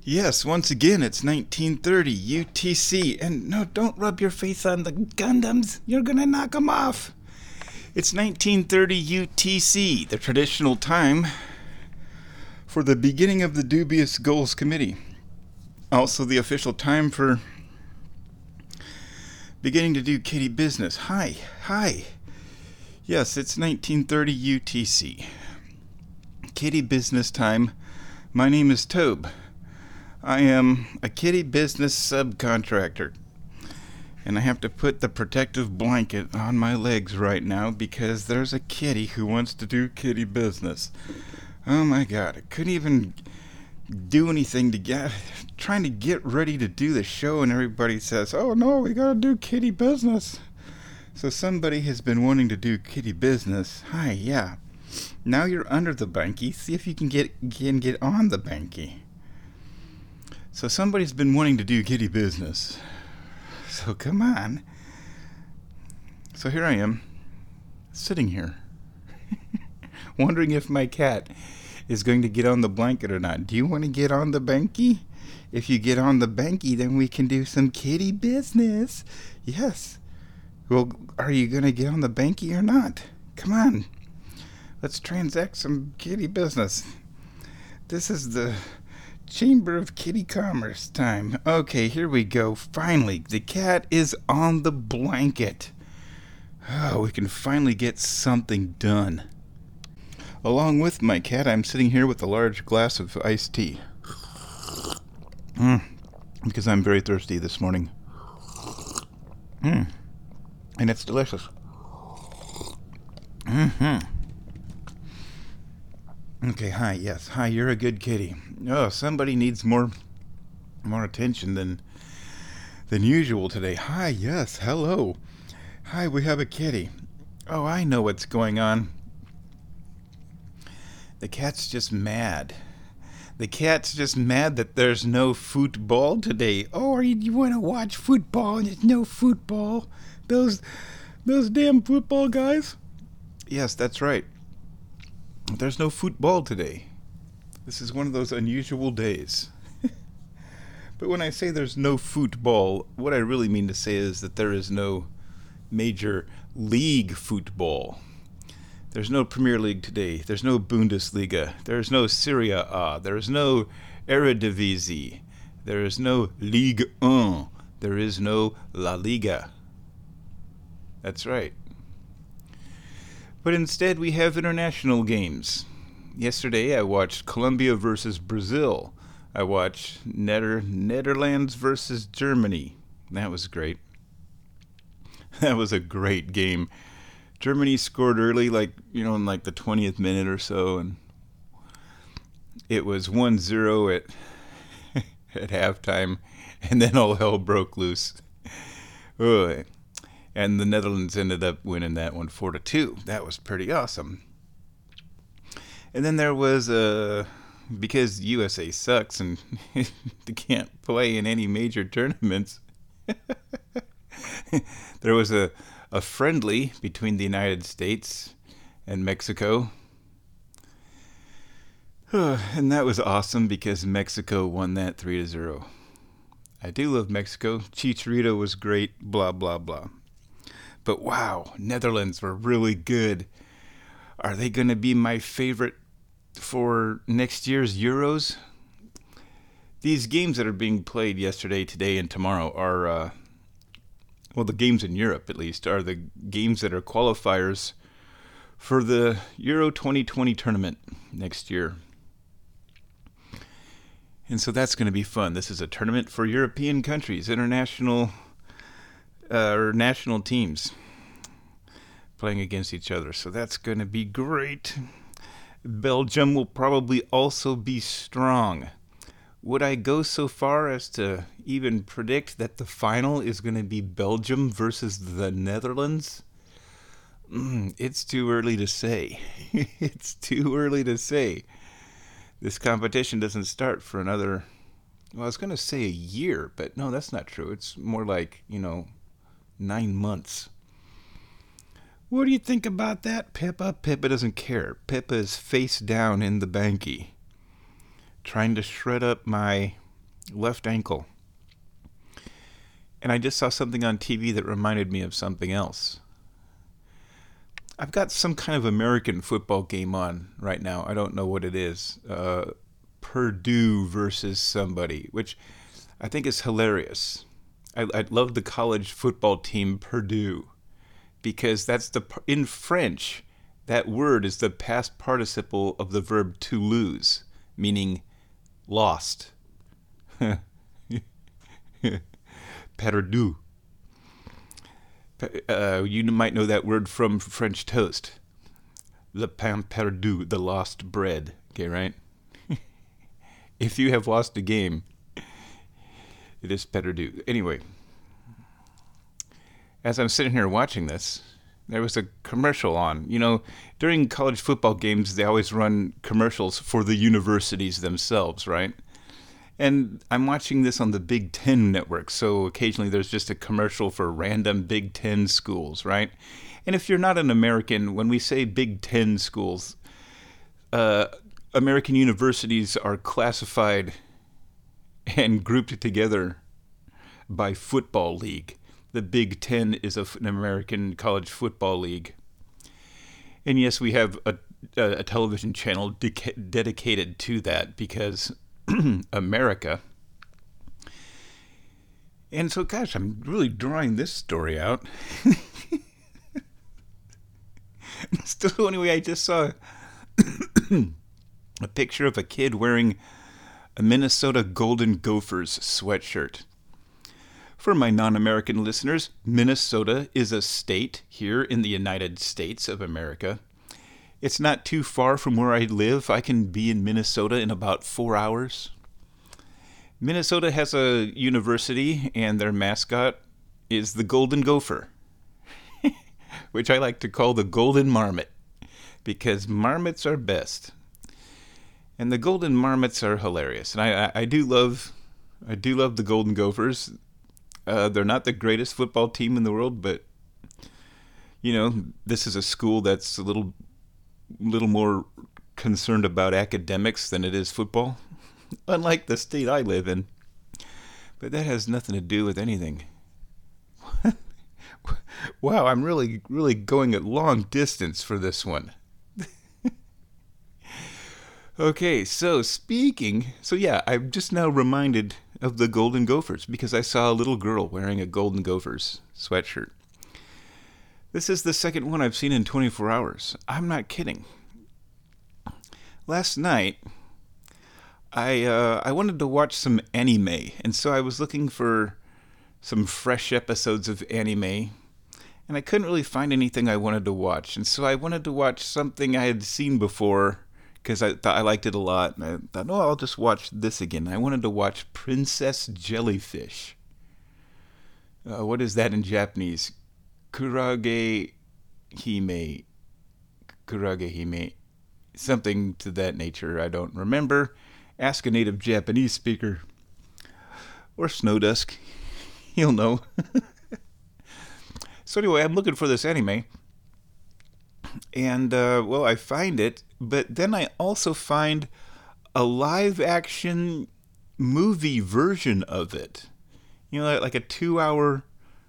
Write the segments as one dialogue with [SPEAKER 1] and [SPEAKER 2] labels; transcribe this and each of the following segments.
[SPEAKER 1] Yes, once again, it's 1930 UTC. And no, don't rub your face on the Gundams. You're gonna knock them off. It's 1930 UTC, the traditional time for the beginning of the Dubious Goals Committee. Also, the official time for beginning to do kitty business. Hi. Yes, it's 1930 UTC. Kitty business time. My name is Tobe. I am a kitty business subcontractor. And I have to put the protective blanket on my legs right now because there's a kitty who wants to do kitty business. Oh my god, I couldn't even do anything to get, trying to get ready to do the show, and everybody says, oh no, we gotta do kitty business. So somebody has been wanting to do kitty business. Hi, yeah. Now you're under the banky. See if you can get on the banky. So somebody's been wanting to do kitty business. So come on. So here I am, sitting here, wondering if my cat is going to get on the blanket or not. Do you want to get on the banky? If you get on the banky, then we can do some kitty business. Yes. Well, are you going to get on the banky or not? Come on. Let's transact some kitty business. This is the Chamber of Kitty Commerce time. Okay, here we go. Finally, the cat is on the blanket. Oh, we can finally get something done. Along with my cat, I'm sitting here with a large glass of iced tea. Because I'm very thirsty this morning. And it's delicious. Okay, hi, yes. Hi, you're a good kitty. Oh, somebody needs more attention than usual today. Hi, yes, hello. Hi, we have a kitty. Oh, I know what's going on. The cat's just mad. The cat's just mad that there's no football today. Oh, you want to watch football and there's no football? Those damn football guys? Yes, that's right. There's no football today. This is one of those unusual days. But when I say there's no football, what I really mean to say is that there is no major league football. There's no Premier League today. There's no Bundesliga. There's no Serie A. There's no Eredivisie. There is no Ligue 1. There is no La Liga. That's right. But instead we have international games. Yesterday I watched Colombia versus Brazil. I watched Netherlands versus Germany. That was great. That was a great game. Germany scored early, in the 20th minute or so, and it was 1-0 at halftime, and then all hell broke loose. Ugh. And the Netherlands ended up winning that one 4-2. That was pretty awesome. And then there was because USA sucks and they can't play in any major tournaments, there was a friendly between the United States and Mexico. And that was awesome because Mexico won that 3-0. I do love Mexico. Chicharito was great, blah, blah, blah. But wow, Netherlands were really good. Are they going to be my favorite for next year's Euros? These games that are being played yesterday, today, and tomorrow are, the games in Europe at least, are the games that are qualifiers for the Euro 2020 tournament next year. And so that's going to be fun. This is a tournament for European countries, international or national teams playing against each other. So that's going to be great. Belgium will probably also be strong. Would I go so far as to even predict that the final is going to be Belgium versus the Netherlands? It's too early to say. It's too early to say. This competition doesn't start for another, I was going to say a year, but no, that's not true. It's more like, 9 months. What do you think about that, Pippa? Pippa doesn't care. Pippa is face down in the banky, trying to shred up my left ankle. And I just saw something on TV that reminded me of something else. I've got some kind of American football game on right now. I don't know what it is. Purdue versus somebody, which I think is hilarious. I love the college football team Purdue because in French, that word is the past participle of the verb to lose, meaning lost. Perdu. You might know that word from French toast. Le pain perdu, the lost bread. Okay, right? If you have lost a game, it is perdu. Anyway, as I'm sitting here watching this, there was a commercial on. You know, during college football games, they always run commercials for the universities themselves, right? And I'm watching this on the Big Ten network, so occasionally there's just a commercial for random Big Ten schools, right? And if you're not an American, when we say Big Ten schools, American universities are classified and grouped together by football league. The Big Ten is an American college football league. And yes, we have a television channel dedicated to that because America. And so, gosh, I'm really drawing this story out. So anyway, I just saw a picture of a kid wearing a Minnesota Golden Gophers sweatshirt. For my non-American listeners, Minnesota is a state here in the United States of America. It's not too far from where I live. I can be in Minnesota in about 4 hours. Minnesota has a university, and their mascot is the Golden Gopher, which I like to call the Golden Marmot, because marmots are best. And the Golden Marmots are hilarious. And I do love the Golden Gophers. They're not the greatest football team in the world, but you know, this is a school that's a little more concerned about academics than it is football, unlike the state I live in. But that has nothing to do with anything. Wow, I'm really going at long distance for this one. Okay, so yeah, I'm just now reminded of the Golden Gophers because I saw a little girl wearing a Golden Gophers sweatshirt. This is the second one I've seen in 24 hours. I'm not kidding. Last night, I wanted to watch some anime, and so I was looking for some fresh episodes of anime, and I couldn't really find anything I wanted to watch, and so I wanted to watch something I had seen before because I thought I liked it a lot, and I thought, oh, I'll just watch this again. I wanted to watch Princess Jellyfish. What is that in Japanese? Kurage Hime. Something to that nature. I don't remember. Ask a native Japanese speaker. Or Snowdusk. He'll know. So anyway, I'm looking for this anime. And, well, I find it. But then I also find a live-action movie version of it. You know, like a 2-hour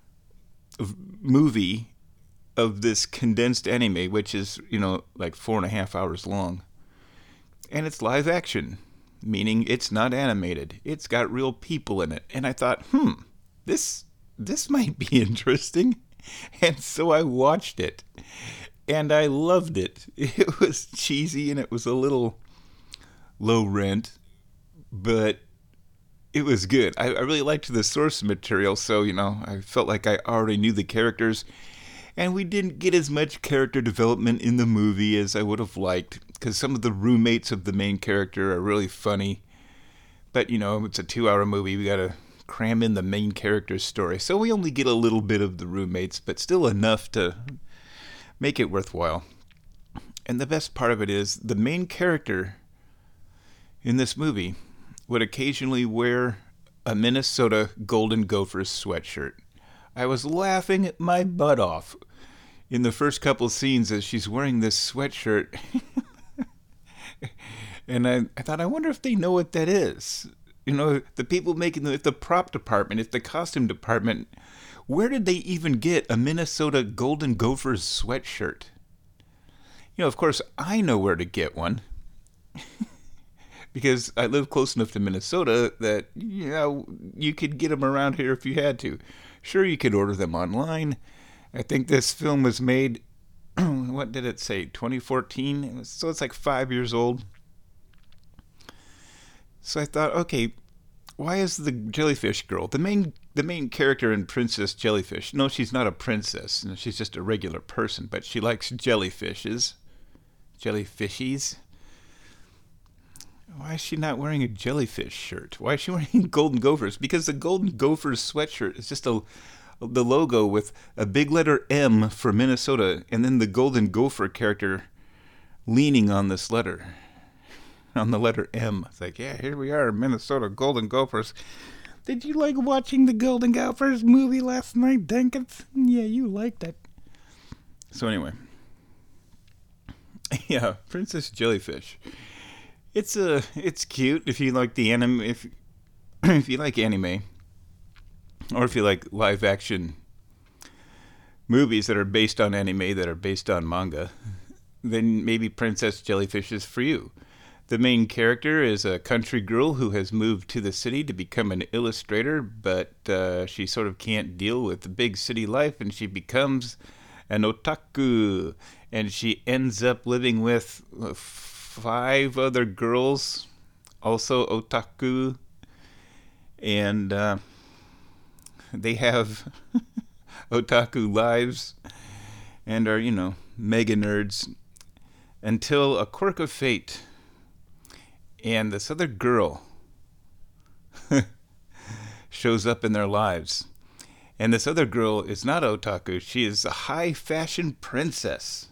[SPEAKER 1] movie of this condensed anime, which is, you know, like 4.5 hours long. And it's live action, meaning it's not animated. It's got real people in it. And I thought, this might be interesting. And so I watched it. And I loved it. It was cheesy and it was a little low rent, but it was good. I really liked the source material, so, you know, I felt like I already knew the characters. And we didn't get as much character development in the movie as I would have liked, because some of the roommates of the main character are really funny. But, you know, it's a 2-hour movie. We got to cram in the main character's story. So we only get a little bit of the roommates, but still enough to make it worthwhile. And the best part of it is the main character in this movie would occasionally wear a Minnesota Golden Gophers sweatshirt. I was laughing my butt off in the first couple scenes as she's wearing this sweatshirt. And I thought, I wonder if they know what that is. The people making if the prop department, if the costume department, where did they even get a Minnesota Golden Gophers sweatshirt? Of course, I know where to get one because I live close enough to Minnesota that, you could get them around here if you had to. Sure, you could order them online. I think this film was made, what did it say, 2014? So it's like 5 years old. So I thought, okay, why is the jellyfish girl, the main character in Princess Jellyfish? No, she's not a princess. No, she's just a regular person, but she likes jellyfishes. Jellyfishies. Why is she not wearing a jellyfish shirt? Why is she wearing Golden Gophers? Because the Golden Gophers sweatshirt is just the logo with a big letter M for Minnesota, and then the Golden Gopher character leaning on this letter. On the letter M. It's like, yeah, here we are, Minnesota Golden Gophers. Did you like watching the Golden Gophers movie last night, Dinkins? Yeah, you liked it. So anyway. Yeah, Princess Jellyfish. It's cute if you like the anime, if you like anime, or if you like live action movies that are based on anime that are based on manga, then maybe Princess Jellyfish is for you. The main character is a country girl who has moved to the city to become an illustrator, but she sort of can't deal with the big city life, and she becomes an otaku. And she ends up living with 5 other girls, also otaku. And they have otaku lives and are, mega nerds until a quirk of fate. And this other girl shows up in their lives. And this other girl is not otaku. She is a high fashion princess.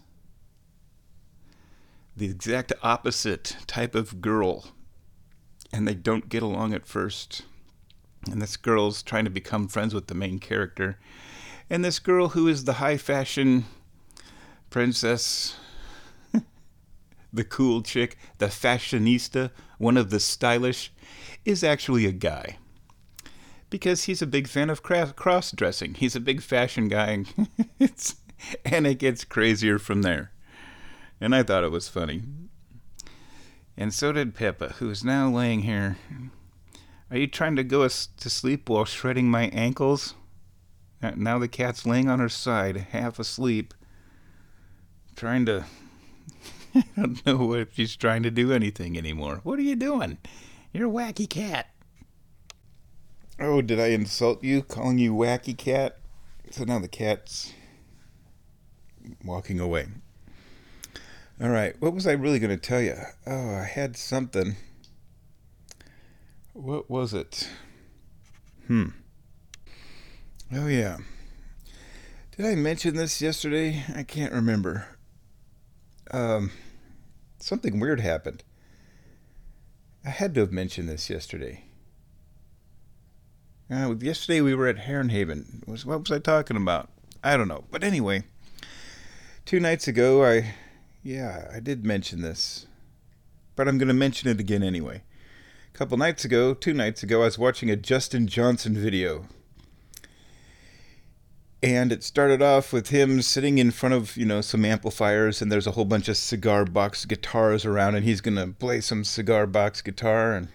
[SPEAKER 1] The exact opposite type of girl. And they don't get along at first. And this girl's trying to become friends with the main character. And this girl who is the high fashion princess, the cool chick, the fashionista, one of the stylish, is actually a guy. Because he's a big fan of cross-dressing. He's a big fashion guy. And it gets crazier from there. And I thought it was funny. And so did Peppa, who is now laying here. Are you trying to go to sleep while shredding my ankles? Now the cat's laying on her side, half asleep, trying to... I don't know if she's trying to do anything anymore. What are you doing? You're a wacky cat. Oh, did I insult you, calling you wacky cat? So now the cat's walking away. All right, what was I really going to tell you? Oh, I had something. What was it? Oh, yeah. Did I mention this yesterday? I can't remember. Something weird happened. I had to have mentioned this yesterday. Yesterday we were at Herrenhaven. What was I talking about? I don't know. But anyway, 2 nights ago, I did mention this. But I'm going to mention it again anyway. 2 nights ago, I was watching a Justin Johnson video. And it started off with him sitting in front of, some amplifiers, and there's a whole bunch of cigar box guitars around, and he's going to play some cigar box guitar, and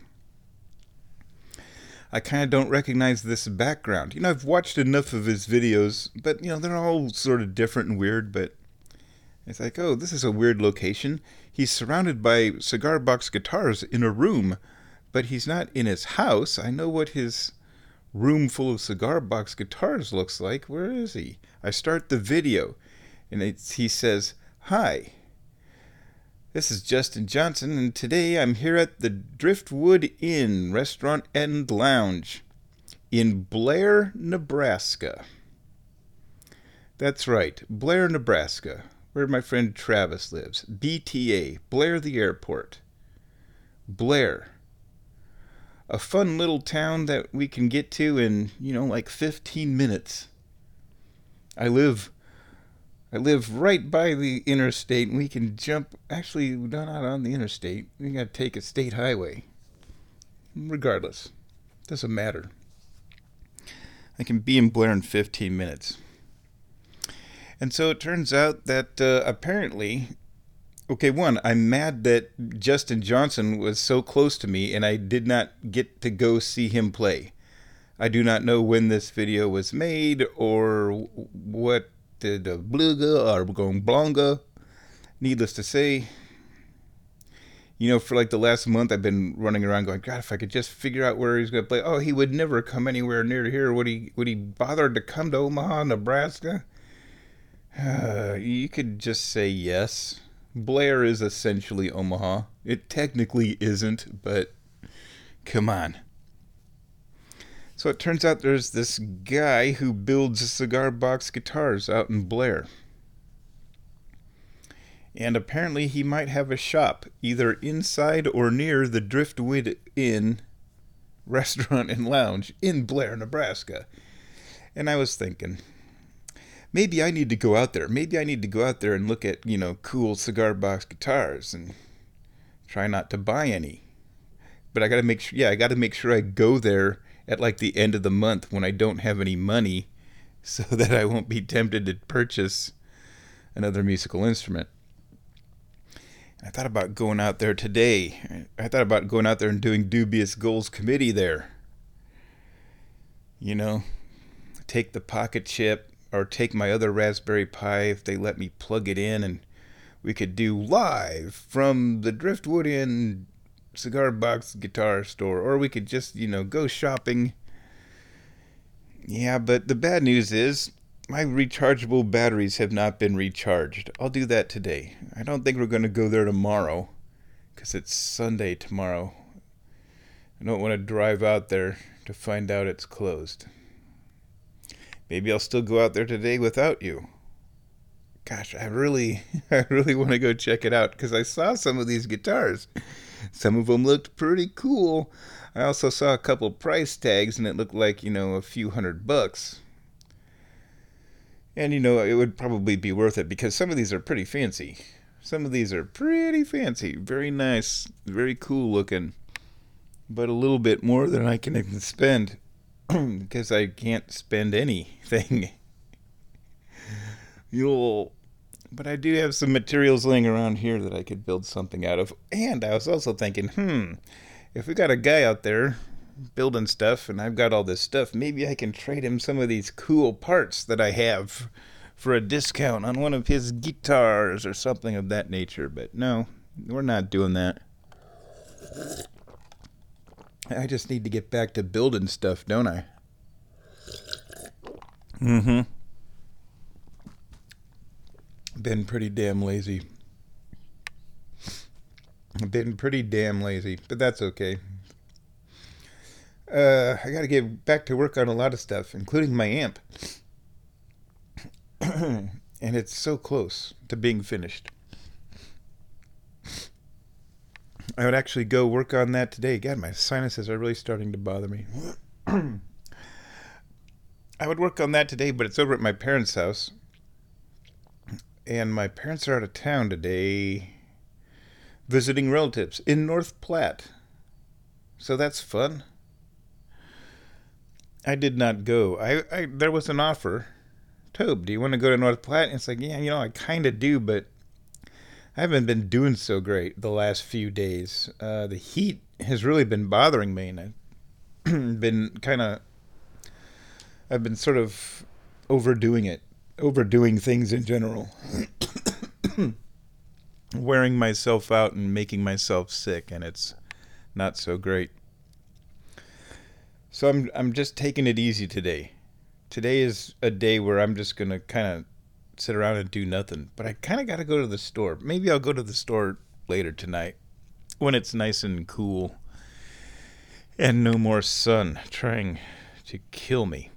[SPEAKER 1] I kind of don't recognize this background. I've watched enough of his videos, but, they're all sort of different and weird, but it's like, oh, this is a weird location. He's surrounded by cigar box guitars in a room, but he's not in his house. I know what his room full of cigar box guitars looks like. Where is he? I start the video, and he says, "Hi, this is Justin Johnson, and today I'm here at the Driftwood Inn Restaurant and Lounge in Blair, Nebraska." That's right, Blair, Nebraska, where my friend Travis lives. BTA, Blair the airport. Blair. A fun little town that we can get to in, like 15 minutes. I live right by the interstate, and we can jump. Actually, not on the interstate. We got to take a state highway. regardless, doesn't matter. I can be in Blair in 15 minutes. And so it turns out that apparently, okay, one, I'm mad that Justin Johnson was so close to me and I did not get to go see him play. I do not know when this video was made or what the bluga or going blonga. Needless to say, for like the last month I've been running around going, God, if I could just figure out where he's going to play. Oh, he would never come anywhere near here. Would he bother to come to Omaha, Nebraska? You could just say yes. Blair is essentially Omaha. It technically isn't, but come on. So it turns out there's this guy who builds cigar box guitars out in Blair. And apparently he might have a shop either inside or near the Driftwood Inn restaurant and lounge in Blair, Nebraska. And I was thinking, maybe I need to go out there. Maybe I need to go out there and look at, cool cigar box guitars and try not to buy any. But I got to make sure I go there at like the end of the month when I don't have any money so that I won't be tempted to purchase another musical instrument. I thought about going out there today. I thought about going out there and doing Dubious Goals Committee there. Take the pocket chip or take my other Raspberry Pi if they let me plug it in, and we could do live from the Driftwood Inn cigar box guitar store, or we could just, go shopping. Yeah, but the bad news is my rechargeable batteries have not been recharged. I'll do that today. I don't think we're going to go there tomorrow because it's Sunday tomorrow. I don't want to drive out there to find out it's closed. Maybe I'll still go out there today without you. Gosh, I really want to go check it out because I saw some of these guitars. Some of them looked pretty cool. I also saw a couple price tags and it looked like, a few $100. And, it would probably be worth it because some of these are pretty fancy. Very nice, very cool looking. But a little bit more than I can spend because I can't spend anything. But I do have some materials laying around here that I could build something out of. And I was also thinking, if we got a guy out there building stuff and I've got all this stuff, maybe I can trade him some of these cool parts that I have for a discount on one of his guitars or something of that nature. But no, we're not doing that. I just need to get back to building stuff, don't I? Been pretty damn lazy. But that's okay. I gotta get back to work on a lot of stuff, including my amp. And it's so close to being finished. I would actually go work on that today. God, my sinuses are really starting to bother me. I would work on that today, but it's over at my parents' house. And my parents are out of town today visiting relatives in North Platte. So that's fun. I did not go. There was an offer. Tobe, do you want to go to North Platte? And it's like, yeah, I kind of do, but I haven't been doing so great the last few days. The heat has really been bothering me, and I've been sort of overdoing things in general. Wearing myself out and making myself sick, and it's not so great. So I'm just taking it easy today. Today is a day where I'm just going to kind of sit around and do nothing. But I kind of got to go to the store. Maybe I'll go to the store later tonight when it's nice and cool and no more sun trying to kill me.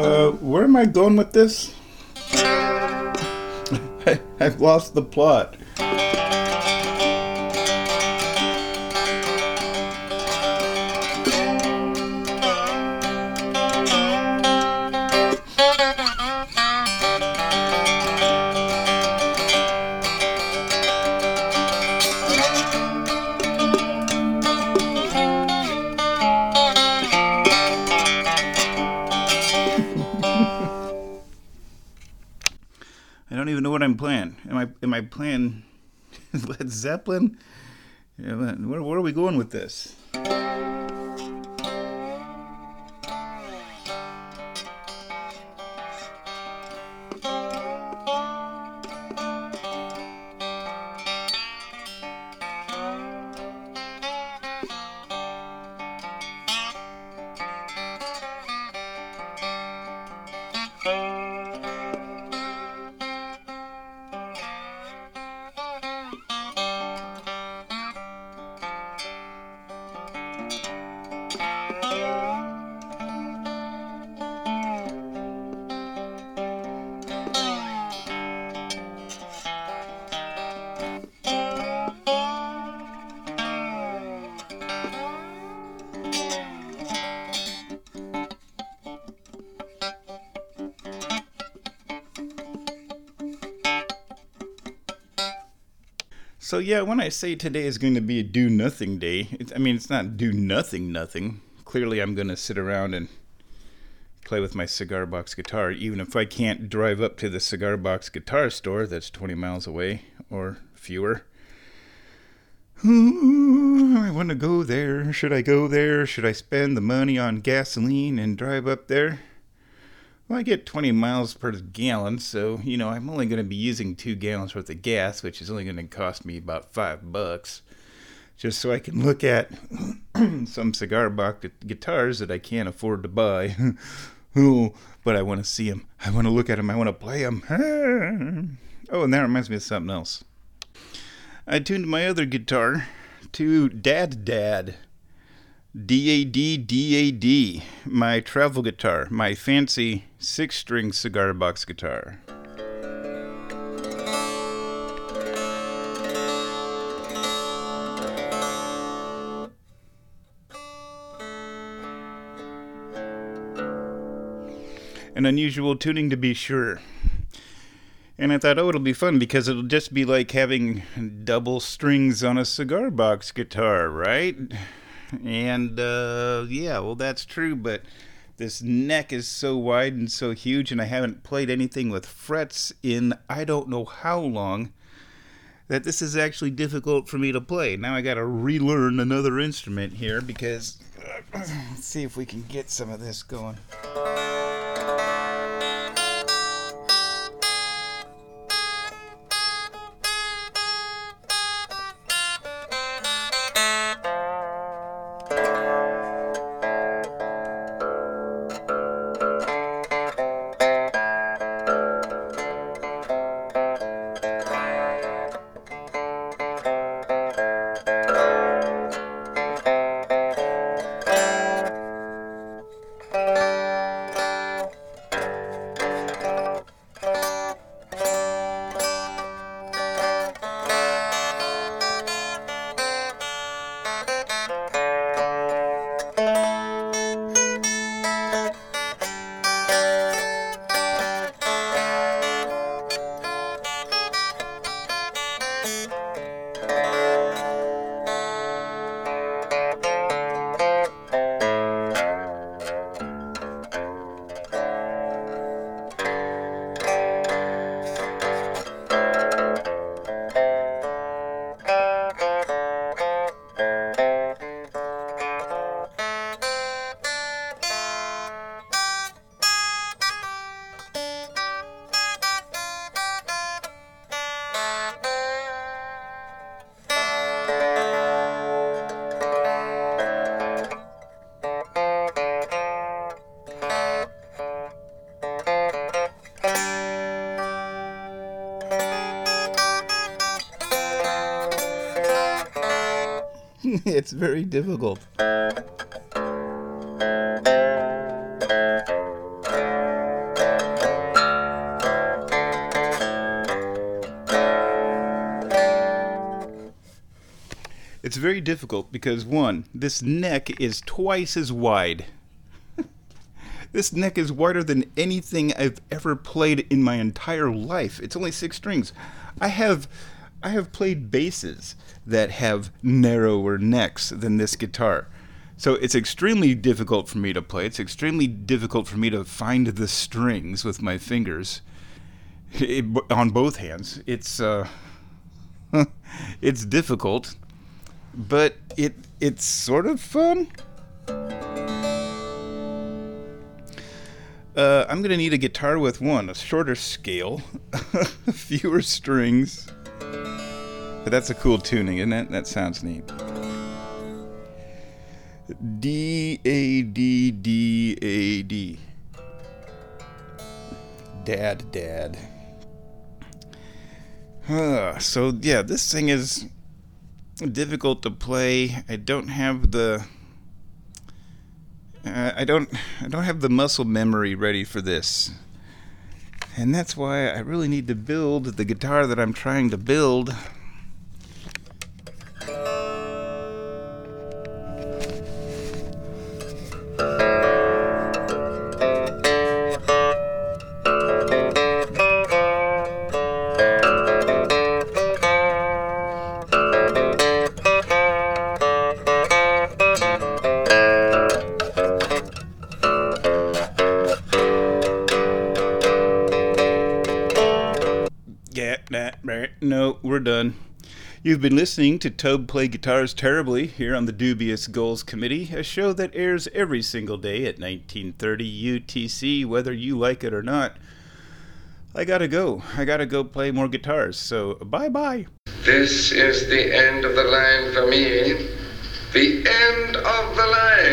[SPEAKER 1] Where am I going with this? I've lost the plot. I don't even know what I'm playing. Am I playing Led Zeppelin? Yeah, where are we going with this? So yeah, when I say today is going to be a do nothing day, it's not do nothing. Clearly I'm going to sit around and play with my cigar box guitar, even if I can't drive up to the cigar box guitar store that's 20 miles away or fewer. I want to go there. Should I go there? Should I spend the money on gasoline and drive up there? Well, I get 20 miles per gallon, so, I'm only going to be using 2 gallons worth of gas, which is only going to cost me about $5, just so I can look at some cigar box guitars that I can't afford to buy. Oh, but I want to see them. I want to look at them. I want to play them. Oh, and that reminds me of something else. I tuned my other guitar to Dad. D-A-D, my travel guitar, my fancy 6-string cigar box guitar. An unusual tuning, to be sure. And I thought, it'll be fun because it'll just be like having double strings on a cigar box guitar, right? And, well, that's true, but this neck is so wide and so huge, and I haven't played anything with frets in I don't know how long, that this is actually difficult for me to play. Now I gotta relearn another instrument here because, let's see if we can get some of this going. It's very difficult. It's very difficult because, one, this neck is twice as wide. This neck is wider than anything I've ever played in my entire life. It's only 6 strings. I have played basses that have narrower necks than this guitar. So it's extremely difficult for me to play. It's extremely difficult for me to find the strings with my fingers on both hands. It's it's difficult, but it's sort of fun. I'm going to need a guitar with a shorter scale, fewer strings. But that's a cool tuning, isn't it? That sounds neat. D, A, D, D, A, D. Dad. So yeah, this thing is difficult to play. I don't have the muscle memory ready for this. And that's why I really need to build the guitar that I'm trying to build. No, we're done. You've been listening to Tobe Play Guitars Terribly here on the Dubious Goals Committee, a show that airs every single day at 1930 UTC, whether you like it or not. I gotta go play more guitars, so bye-bye.
[SPEAKER 2] This is the end of the line for me. The end of the line.